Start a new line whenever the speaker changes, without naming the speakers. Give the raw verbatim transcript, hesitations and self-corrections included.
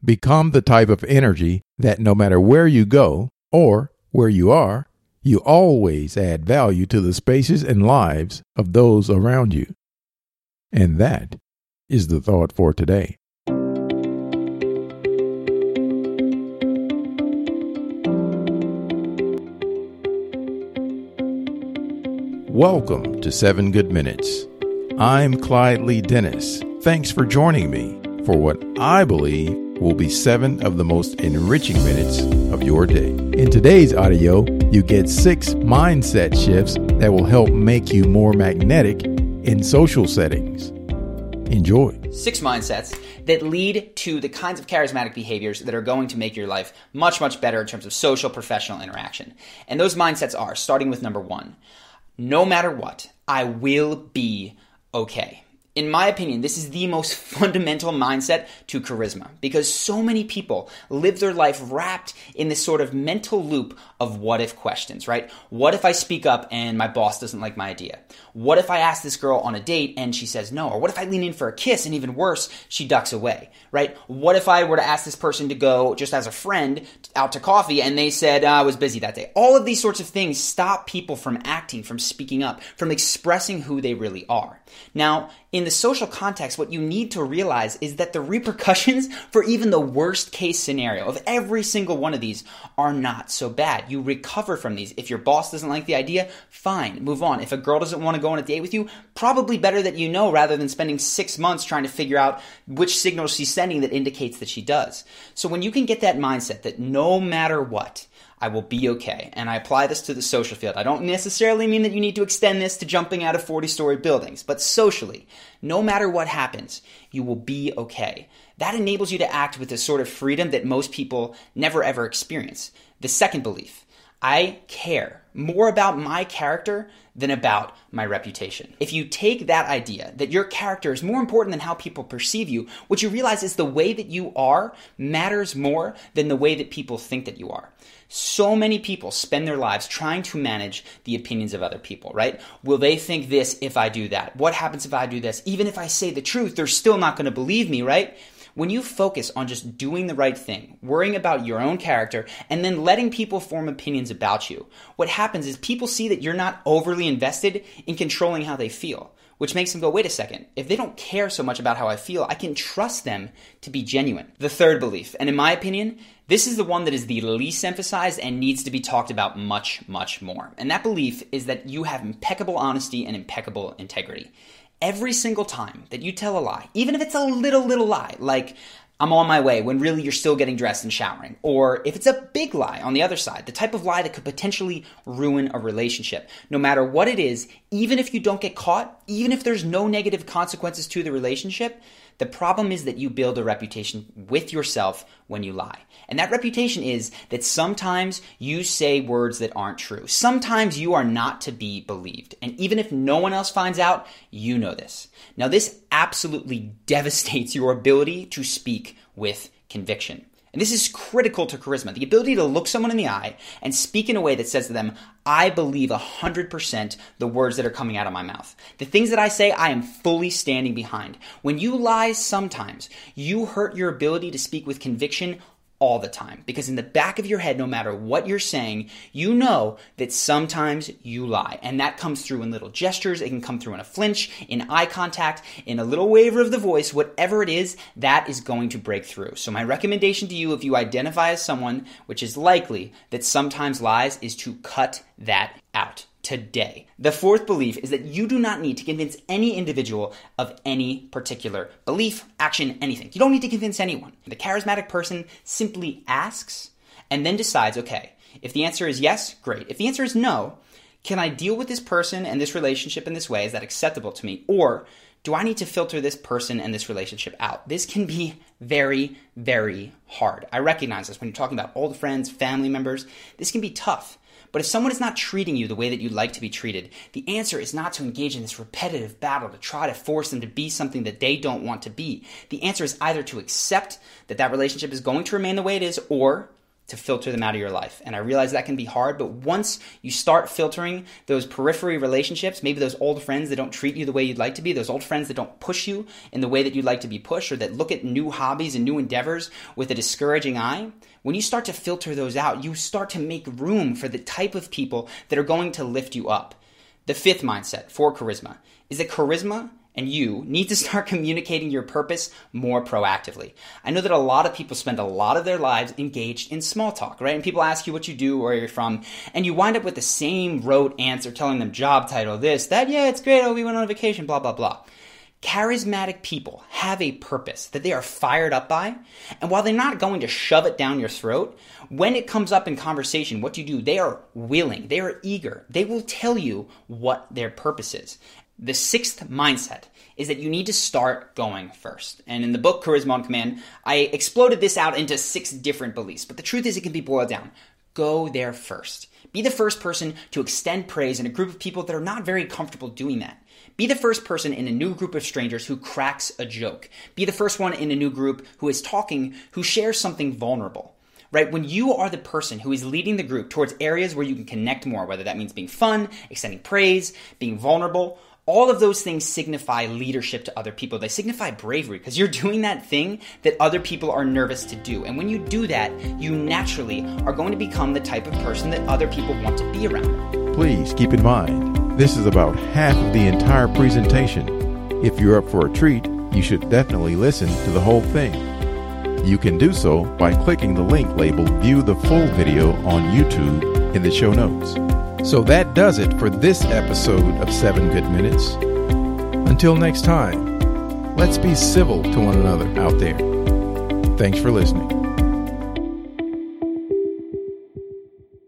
Become the type of energy that no matter where you go or where you are, you always add value to the spaces and lives of those around you. And that is the thought for today. Welcome to Seven Good Minutes. I'm Clyde Lee Dennis. Thanks for joining me for what I believe will be seven of the most enriching minutes of your day. In today's audio, you get six mindset shifts that will help make you more magnetic in social settings. Enjoy.
Six mindsets that lead to the kinds of charismatic behaviors that are going to make your life much, much better in terms of social, professional interaction. And those mindsets are, starting with number one, no matter what, I will be okay. In my opinion, this is the most fundamental mindset to charisma because so many people live their life wrapped in this sort of mental loop of what if questions, right? What if I speak up and my boss doesn't like my idea? What if I ask this girl on a date and she says no? Or what if I lean in for a kiss and even worse, she ducks away, right? What if I were to ask this person to go just as a friend out to coffee and they said uh, I was busy that day? All of these sorts of things stop people from acting, from speaking up, from expressing who they really are. Now, in the social context, what you need to realize is that the repercussions for even the worst case scenario of every single one of these are not so bad. You recover from these. If your boss doesn't like the idea, fine, move on. If a girl doesn't want to go on a date with you, probably better that you know rather than spending six months trying to figure out which signal she's sending that indicates that she does. So when you can get that mindset that no matter what, I will be okay. And I apply this to the social field. I don't necessarily mean that you need to extend this to jumping out of forty-story buildings, but socially, no matter what happens, you will be okay. That enables you to act with the sort of freedom that most people never ever experience. The second belief, I care more about my character than about my reputation. If you take that idea that your character is more important than how people perceive you, what you realize is the way that you are matters more than the way that people think that you are. So many people spend their lives trying to manage the opinions of other people, right? Will they think this if I do that? What happens if I do this? Even if I say the truth, they're still not going to believe me, right? When you focus on just doing the right thing, worrying about your own character, and then letting people form opinions about you, what happens is people see that you're not overly invested in controlling how they feel, which makes them go, wait a second, if they don't care so much about how I feel, I can trust them to be genuine. The third belief, and in my opinion, this is the one that is the least emphasized and needs to be talked about much, much more. And that belief is that you have impeccable honesty and impeccable integrity. Every single time that you tell a lie, even if it's a little, little lie, like I'm on my way when really you're still getting dressed and showering, or if it's a big lie on the other side, the type of lie that could potentially ruin a relationship, no matter what it is, even if you don't get caught, even if there's no negative consequences to the relationship, the problem is that you build a reputation with yourself when you lie. And that reputation is that sometimes you say words that aren't true. Sometimes you are not to be believed. And even if no one else finds out, you know this. Now, this absolutely devastates your ability to speak with conviction. And this is critical to charisma, the ability to look someone in the eye and speak in a way that says to them, I believe one hundred percent the words that are coming out of my mouth. The things that I say, I am fully standing behind. When you lie sometimes, you hurt your ability to speak with conviction all the time. Because in the back of your head, no matter what you're saying, you know that sometimes you lie. And that comes through in little gestures. It can come through in a flinch, in eye contact, in a little waver of the voice. Whatever it is, that is going to break through. So my recommendation to you, if you identify as someone which is likely that sometimes lies, is to cut that out today. The fourth belief is that you do not need to convince any individual of any particular belief, action, anything. You don't need to convince anyone. The charismatic person simply asks and then decides, okay, if the answer is yes, great. If the answer is no, can I deal with this person and this relationship in this way? Is that acceptable to me? Or do I need to filter this person and this relationship out? This can be very, very hard. I recognize this when you're talking about old friends, family members. This can be tough. But if someone is not treating you the way that you'd like to be treated, the answer is not to engage in this repetitive battle to try to force them to be something that they don't want to be. The answer is either to accept that that relationship is going to remain the way it is, or to filter them out of your life. And I realize that can be hard, but once you start filtering those periphery relationships, maybe those old friends that don't treat you the way you'd like to be, those old friends that don't push you in the way that you'd like to be pushed, or that look at new hobbies and new endeavors with a discouraging eye, when you start to filter those out, you start to make room for the type of people that are going to lift you up. The fifth mindset for charisma is that charisma and you need to start communicating your purpose more proactively. I know that a lot of people spend a lot of their lives engaged in small talk, right? And people ask you what you do, where you're from, and you wind up with the same rote answer, telling them job title, this, that, yeah, it's great, oh, we went on a vacation, blah, blah, blah. Charismatic people have a purpose that they are fired up by, and while they're not going to shove it down your throat, when it comes up in conversation, what you do, they are willing, they are eager, they will tell you what their purpose is. The sixth mindset is that you need to start going first. And in the book, Charisma on Command, I exploded this out into six different beliefs. But the truth is it can be boiled down. Go there first. Be the first person to extend praise in a group of people that are not very comfortable doing that. Be the first person in a new group of strangers who cracks a joke. Be the first one in a new group who is talking, who shares something vulnerable. Right? When you are the person who is leading the group towards areas where you can connect more, whether that means being fun, extending praise, being vulnerable, all of those things signify leadership to other people. They signify bravery because you're doing that thing that other people are nervous to do. And when you do that, you naturally are going to become the type of person that other people want to be around.
Please keep in mind, this is about half of the entire presentation. If you're up for a treat, you should definitely listen to the whole thing. You can do so by clicking the link labeled View the Full Video on YouTube in the show notes. So that does it for this episode of seven Good Minutes. Until next time, let's be civil to one another out there. Thanks for listening.